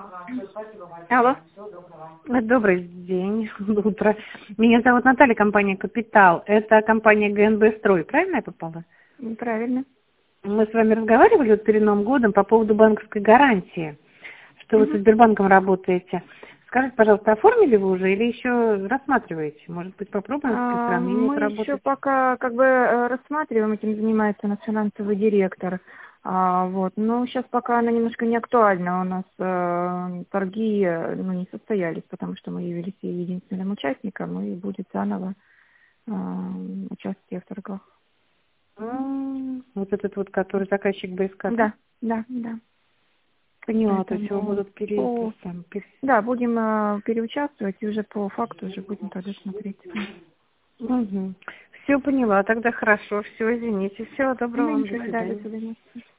Алло. Добрый день, утро. Меня зовут Наталья, компания «Капитал». Это компания ГНБ «Строй». Правильно я попала? Правильно. Мы с вами разговаривали вот перед Новым годом по поводу банковской гарантии, что вы со Сбербанком работаете. Скажите, пожалуйста, оформили вы уже или еще рассматриваете? Может быть, попробуем по сравнению Мы поработать? еще пока рассматриваем, этим занимается наш финансовый директор. Вот. Но сейчас пока она немножко не актуальна. У нас торги не состоялись, потому что мы явились единственным участником, и будет заново участие в торгах. Вот этот вот, который заказчик БСК? Да. Поняла, то есть его будут Да, будем переучаствовать, и уже по факту уже будем тогда смотреть. Все поняла, тогда хорошо, все, извините, всего доброго вам, до свидания. До свидания.